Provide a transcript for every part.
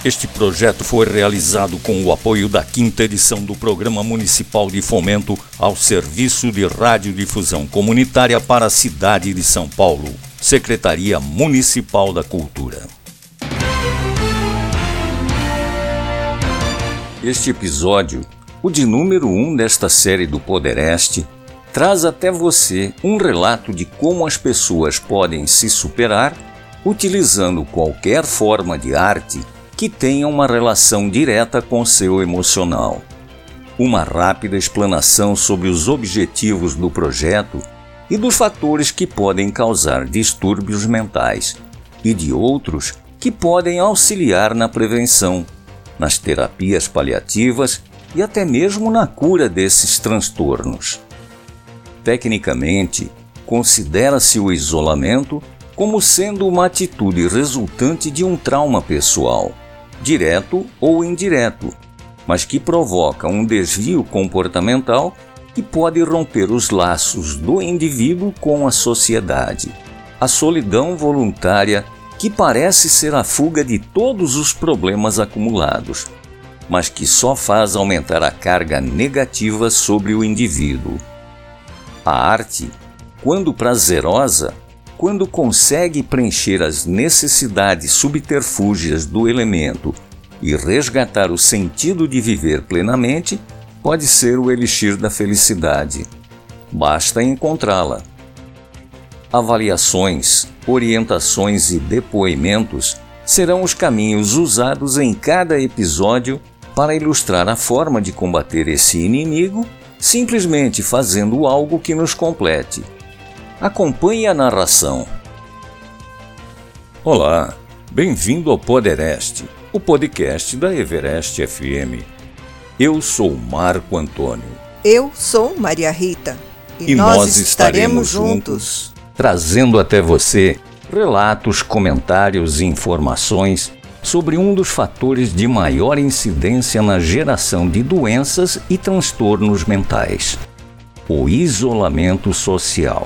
Este projeto foi realizado com o apoio da 5ª edição do Programa Municipal de Fomento ao Serviço de Radiodifusão Comunitária para a cidade de São Paulo, Secretaria Municipal da Cultura. Este episódio, o de número 1 desta série do Podereste, traz até você um relato de como as pessoas podem se superar utilizando qualquer forma de arte que tenha uma relação direta com seu emocional. Uma rápida explanação sobre os objetivos do projeto e dos fatores que podem causar distúrbios mentais e de outros que podem auxiliar na prevenção, nas terapias paliativas e até mesmo na cura desses transtornos. Tecnicamente, considera-se o isolamento como sendo uma atitude resultante de um trauma pessoal, direto ou indireto, mas que provoca um desvio comportamental que pode romper os laços do indivíduo com a sociedade. A solidão voluntária que parece ser a fuga de todos os problemas acumulados, mas que só faz aumentar a carga negativa sobre o indivíduo. A arte, quando prazerosa, quando consegue preencher as necessidades subterfúgias do elemento e resgatar o sentido de viver plenamente, pode ser o elixir da felicidade. Basta encontrá-la. Avaliações, orientações e depoimentos serão os caminhos usados em cada episódio para ilustrar a forma de combater esse inimigo, simplesmente fazendo algo que nos complete. Acompanhe a narração. Olá, bem-vindo ao Podereste, o podcast da Everest FM. Eu sou Marco Antônio. Eu sou Maria Rita. E nós estaremos juntos, trazendo até você relatos, comentários e informações sobre um dos fatores de maior incidência na geração de doenças e transtornos mentais: o isolamento social.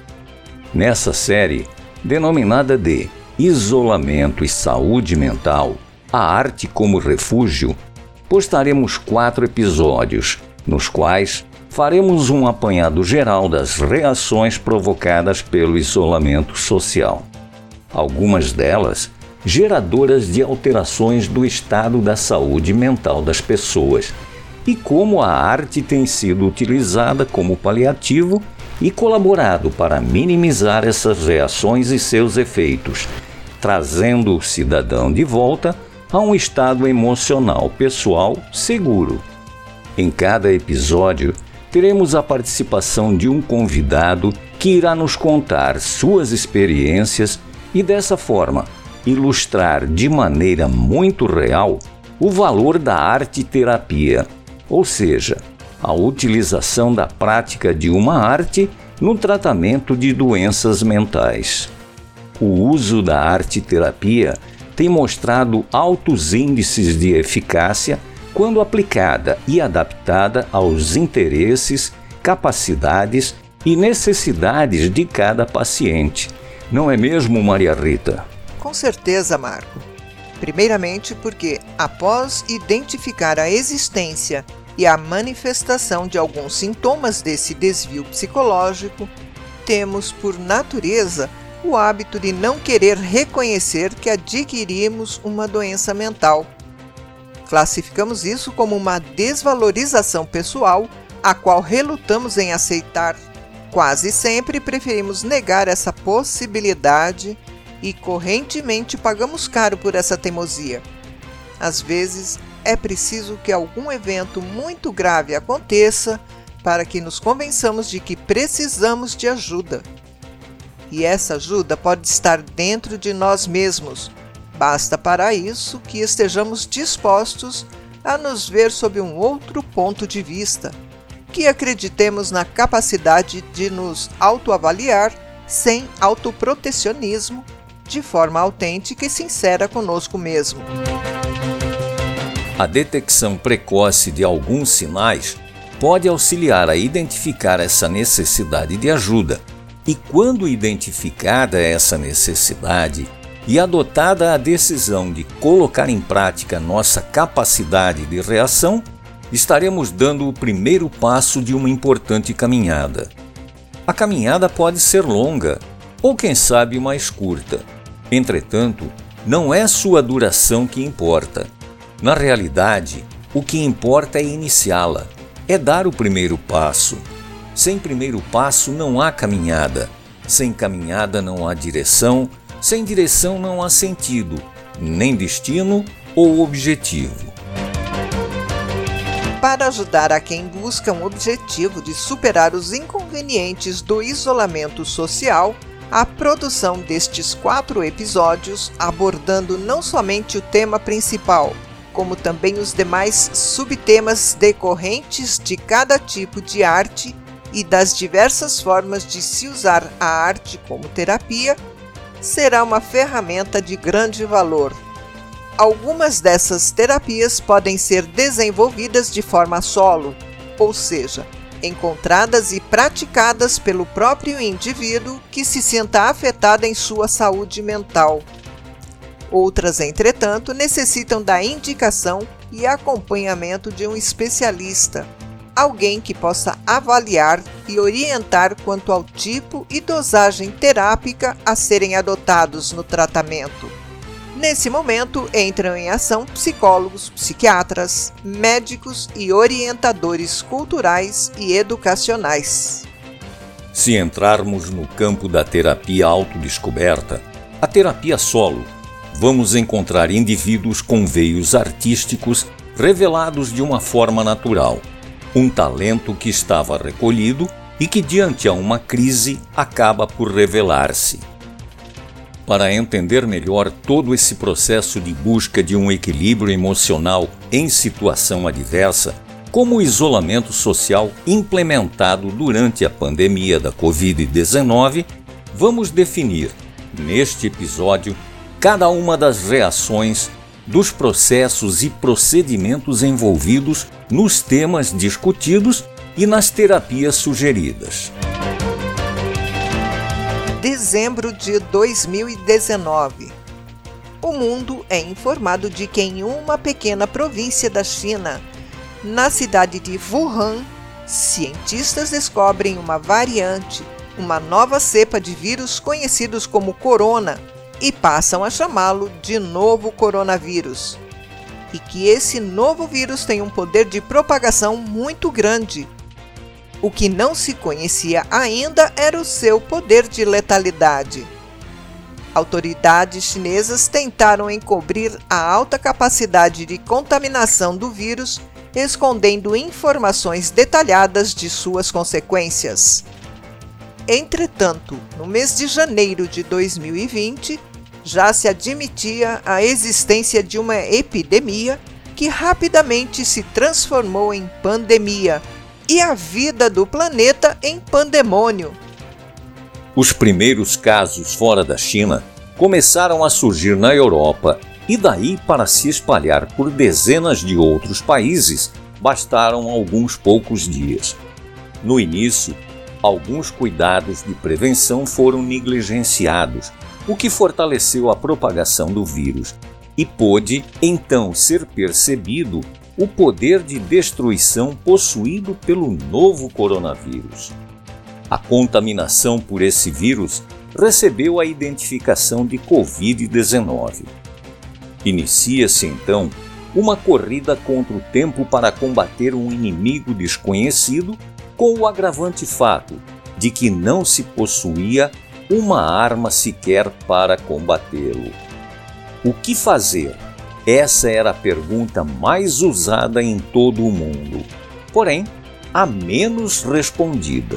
Nessa série, denominada de Isolamento e Saúde Mental, a arte como refúgio, postaremos 4 episódios, nos quais faremos um apanhado geral das reações provocadas pelo isolamento social. Algumas delas geradoras de alterações do estado da saúde mental das pessoas, e como a arte tem sido utilizada como paliativo e colaborado para minimizar essas reações e seus efeitos, trazendo o cidadão de volta a um estado emocional pessoal seguro. Em cada episódio, teremos a participação de um convidado que irá nos contar suas experiências e, dessa forma, ilustrar de maneira muito real o valor da arte-terapia, ou seja, a utilização da prática de uma arte no tratamento de doenças mentais. O uso da arte-terapia tem mostrado altos índices de eficácia quando aplicada e adaptada aos interesses, capacidades e necessidades de cada paciente. Não é mesmo, Maria Rita? Com certeza, Marco. Primeiramente porque, após identificar a existência e a manifestação de alguns sintomas desse desvio psicológico, temos, por natureza, o hábito de não querer reconhecer que adquirimos uma doença mental. Classificamos isso como uma desvalorização pessoal, a qual relutamos em aceitar. Quase sempre preferimos negar essa possibilidade e correntemente pagamos caro por essa teimosia. Às vezes, é preciso que algum evento muito grave aconteça para que nos convençamos de que precisamos de ajuda. E essa ajuda pode estar dentro de nós mesmos. Basta para isso que estejamos dispostos a nos ver sob um outro ponto de vista, que acreditemos na capacidade de nos autoavaliar sem autoprotecionismo, de forma autêntica e sincera conosco mesmo. A detecção precoce de alguns sinais pode auxiliar a identificar essa necessidade de ajuda. E quando identificada essa necessidade, e adotada a decisão de colocar em prática nossa capacidade de reação, estaremos dando o primeiro passo de uma importante caminhada. A caminhada pode ser longa, ou quem sabe mais curta. Entretanto, não é sua duração que importa. Na realidade, o que importa é iniciá-la, é dar o primeiro passo. Sem primeiro passo não há caminhada. Sem caminhada não há direção. Sem direção não há sentido, nem destino ou objetivo. Para ajudar a quem busca um objetivo de superar os inconvenientes do isolamento social, a produção destes 4 episódios, abordando não somente o tema principal, como também os demais subtemas decorrentes de cada tipo de arte e das diversas formas de se usar a arte como terapia, será uma ferramenta de grande valor. Algumas dessas terapias podem ser desenvolvidas de forma solo, ou seja, encontradas e praticadas pelo próprio indivíduo que se sinta afetado em sua saúde mental. Outras, entretanto, necessitam da indicação e acompanhamento de um especialista, alguém que possa avaliar e orientar quanto ao tipo e dosagem terápica a serem adotados no tratamento. Nesse momento, entram em ação psicólogos, psiquiatras, médicos e orientadores culturais e educacionais. Se entrarmos no campo da terapia autodescoberta, a terapia solo, vamos encontrar indivíduos com veios artísticos revelados de uma forma natural, um talento que estava recolhido e que, diante a uma crise, acaba por revelar-se. Para entender melhor todo esse processo de busca de um equilíbrio emocional em situação adversa, como o isolamento social implementado durante a pandemia da Covid-19, vamos definir, neste episódio, cada uma das reações, dos processos e procedimentos envolvidos nos temas discutidos e nas terapias sugeridas. Dezembro de 2019. O mundo é informado de que em uma pequena província da China, na cidade de Wuhan, cientistas descobrem uma variante, uma nova cepa de vírus conhecidos como corona, e passam a chamá-lo de novo coronavírus. E que esse novo vírus tem um poder de propagação muito grande. O que não se conhecia ainda era o seu poder de letalidade. Autoridades chinesas tentaram encobrir a alta capacidade de contaminação do vírus, escondendo informações detalhadas de suas consequências. Entretanto, no mês de janeiro de 2020, já se admitia a existência de uma epidemia que rapidamente se transformou em pandemia e a vida do planeta em pandemônio. Os primeiros casos fora da China começaram a surgir na Europa e daí para se espalhar por dezenas de outros países bastaram alguns poucos dias. No início, alguns cuidados de prevenção foram negligenciados, o que fortaleceu a propagação do vírus e pôde então ser percebido o poder de destruição possuído pelo novo coronavírus. A contaminação por esse vírus recebeu a identificação de Covid-19. Inicia-se então uma corrida contra o tempo para combater um inimigo desconhecido, com o agravante fato de que não se possuía uma arma sequer para combatê-lo. O que fazer? Essa era a pergunta mais usada em todo o mundo, porém, a menos respondida.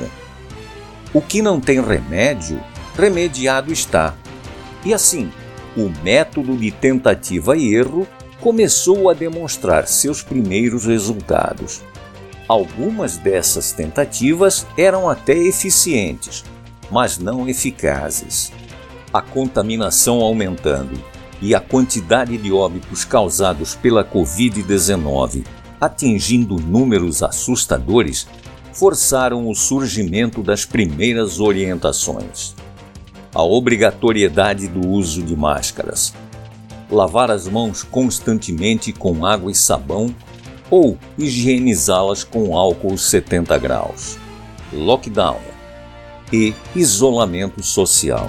O que não tem remédio, remediado está. E assim, o método de tentativa e erro começou a demonstrar seus primeiros resultados. Algumas dessas tentativas eram até eficientes, mas não eficazes. A contaminação aumentando e a quantidade de óbitos causados pela Covid-19 atingindo números assustadores, forçaram o surgimento das primeiras orientações. a obrigatoriedade do uso de máscaras, lavar as mãos constantemente com água e sabão ou higienizá-las com álcool 70 graus, lockdown e isolamento social.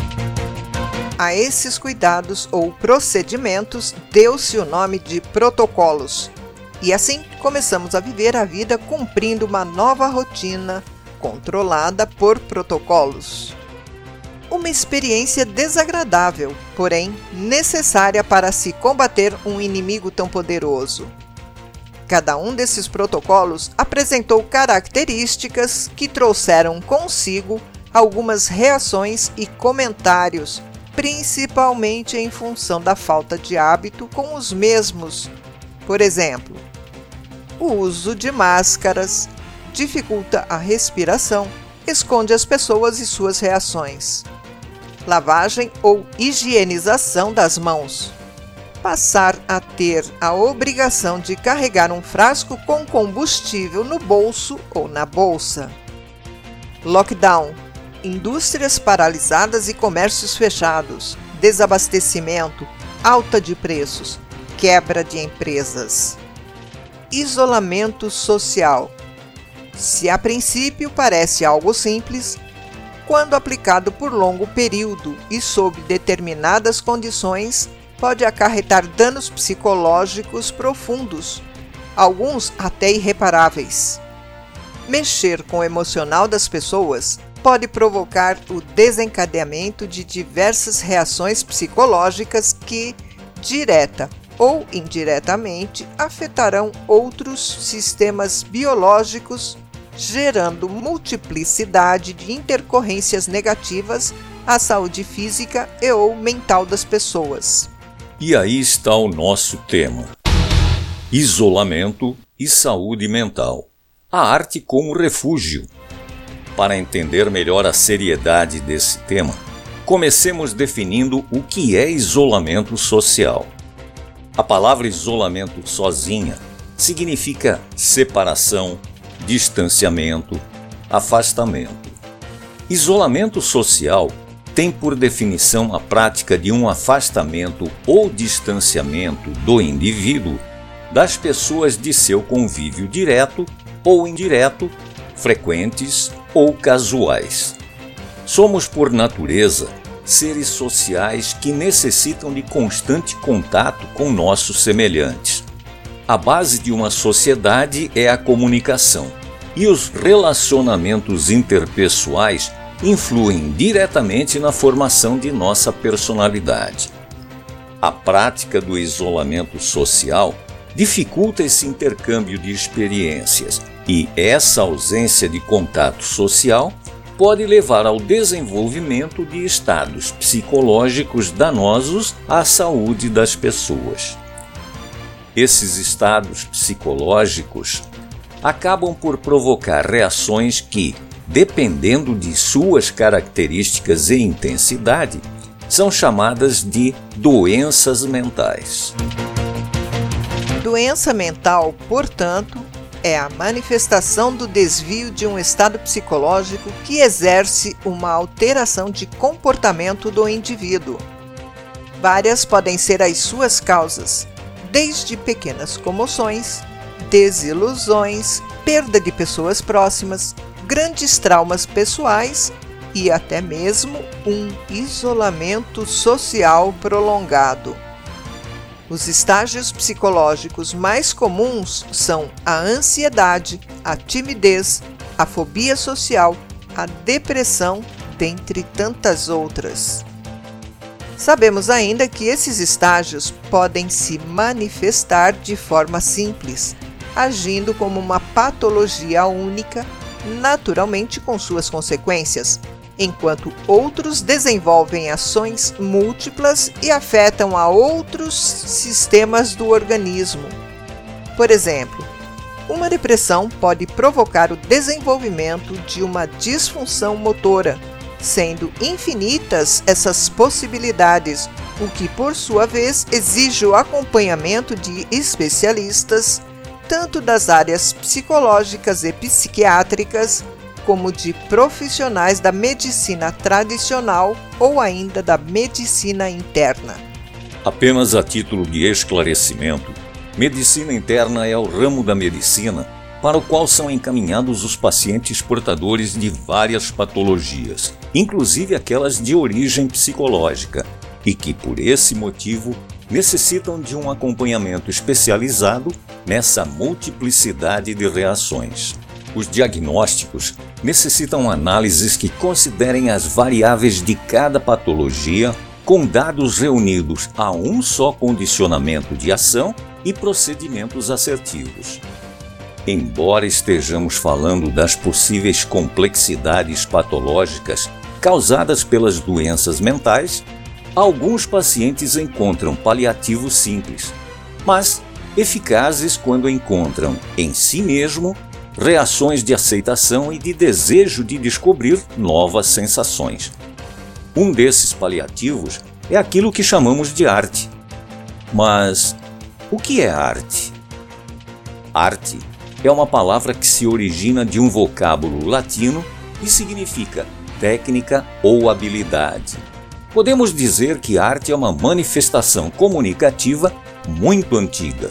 A esses cuidados ou procedimentos deu-se o nome de protocolos. E assim começamos a viver a vida cumprindo uma nova rotina controlada por protocolos. Uma experiência desagradável, porém necessária para se combater um inimigo tão poderoso. Cada um desses protocolos apresentou características que trouxeram consigo algumas reações e comentários, principalmente em função da falta de hábito com os mesmos. Por exemplo, o uso de máscaras dificulta a respiração, esconde as pessoas e suas reações. Lavagem ou higienização das mãos. Passar a ter a obrigação de carregar um frasco com combustível no bolso ou na bolsa. Lockdown. Indústrias paralisadas e comércios fechados, desabastecimento, alta de preços, quebra de empresas. Isolamento social. Se a princípio parece algo simples, quando aplicado por longo período e sob determinadas condições, pode acarretar danos psicológicos profundos, alguns até irreparáveis. Mexer com o emocional das pessoas pode provocar o desencadeamento de diversas reações psicológicas que, direta ou indiretamente, afetarão outros sistemas biológicos, gerando multiplicidade de intercorrências negativas à saúde física e ou mental das pessoas. E aí está o nosso tema: isolamento e saúde mental. A arte como refúgio. Para entender melhor a seriedade desse tema, comecemos definindo o que é isolamento social. A palavra isolamento sozinha significa separação, distanciamento, afastamento. Isolamento social tem por definição a prática de um afastamento ou distanciamento do indivíduo das pessoas de seu convívio direto ou indireto, frequentes ou casuais. Somos, por natureza, seres sociais que necessitam de constante contato com nossos semelhantes. A base de uma sociedade é a comunicação, e os relacionamentos interpessoais influem diretamente na formação de nossa personalidade. A prática do isolamento social dificulta esse intercâmbio de experiências, e essa ausência de contato social pode levar ao desenvolvimento de estados psicológicos danosos à saúde das pessoas. Esses estados psicológicos acabam por provocar reações que, dependendo de suas características e intensidade, são chamadas de doenças mentais. Doença mental, portanto, é a manifestação do desvio de um estado psicológico que exerce uma alteração de comportamento do indivíduo. Várias podem ser as suas causas, desde pequenas comoções, desilusões, perda de pessoas próximas, grandes traumas pessoais e até mesmo um isolamento social prolongado. Os estágios psicológicos mais comuns são a ansiedade, a timidez, a fobia social, a depressão, dentre tantas outras. Sabemos ainda que esses estágios podem se manifestar de forma simples, agindo como uma patologia única, naturalmente com suas consequências, enquanto outros desenvolvem ações múltiplas e afetam a outros sistemas do organismo. Por exemplo, uma depressão pode provocar o desenvolvimento de uma disfunção motora, sendo infinitas essas possibilidades, o que, por sua vez, exige o acompanhamento de especialistas, tanto das áreas psicológicas e psiquiátricas, como de profissionais da medicina tradicional ou ainda da medicina interna. Apenas a título de esclarecimento, medicina interna é o ramo da medicina para o qual são encaminhados os pacientes portadores de várias patologias, inclusive aquelas de origem psicológica, e que, por esse motivo, necessitam de um acompanhamento especializado nessa multiplicidade de reações. Os diagnósticos necessitam análises que considerem as variáveis de cada patologia, com dados reunidos a um só condicionamento de ação e procedimentos assertivos. Embora estejamos falando das possíveis complexidades patológicas causadas pelas doenças mentais, alguns pacientes encontram paliativos simples, mas eficazes quando encontram em si mesmo reações de aceitação e de desejo de descobrir novas sensações. Um desses paliativos é aquilo que chamamos de arte. Mas o que é arte? Arte é uma palavra que se origina de um vocábulo latino e significa técnica ou habilidade. Podemos dizer que arte é uma manifestação comunicativa muito antiga.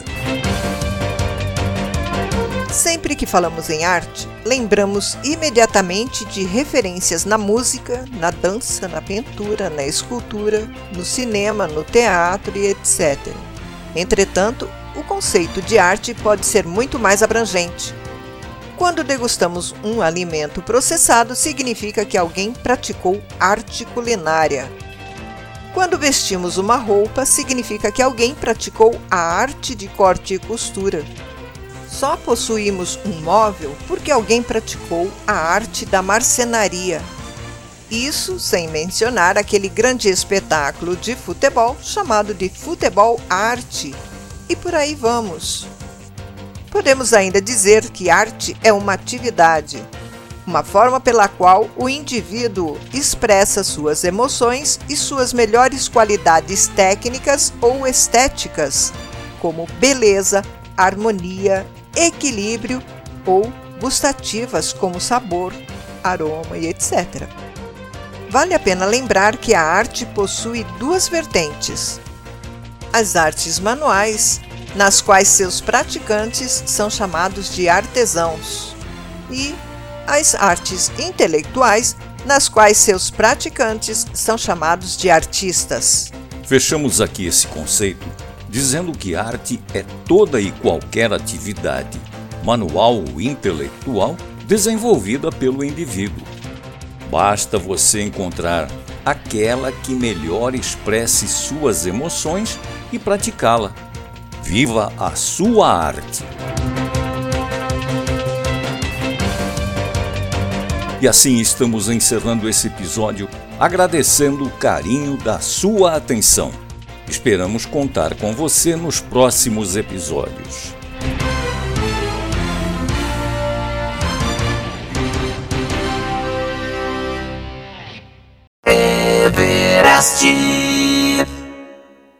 Sempre que falamos em arte, lembramos imediatamente de referências na música, na dança, na pintura, na escultura, no cinema, no teatro e etc. Entretanto, o conceito de arte pode ser muito mais abrangente. Quando degustamos um alimento processado, significa que alguém praticou arte culinária. Quando vestimos uma roupa, significa que alguém praticou a arte de corte e costura. Só possuímos um móvel porque alguém praticou a arte da marcenaria. Isso sem mencionar aquele grande espetáculo de futebol chamado de futebol arte. E por aí vamos. Podemos ainda dizer que arte é uma atividade, uma forma pela qual o indivíduo expressa suas emoções e suas melhores qualidades técnicas ou estéticas, como beleza, harmonia, equilíbrio ou gustativas como sabor, aroma e etc. Vale a pena lembrar que a arte possui duas vertentes: as artes manuais, nas quais seus praticantes são chamados de artesãos, e as artes intelectuais, nas quais seus praticantes são chamados de artistas. Fechamos aqui esse conceito dizendo que arte é toda e qualquer atividade, manual ou intelectual, desenvolvida pelo indivíduo. Basta você encontrar aquela que melhor expresse suas emoções e praticá-la. Viva a sua arte! E assim estamos encerrando esse episódio, agradecendo o carinho da sua atenção. Esperamos contar com você nos próximos episódios. Everest.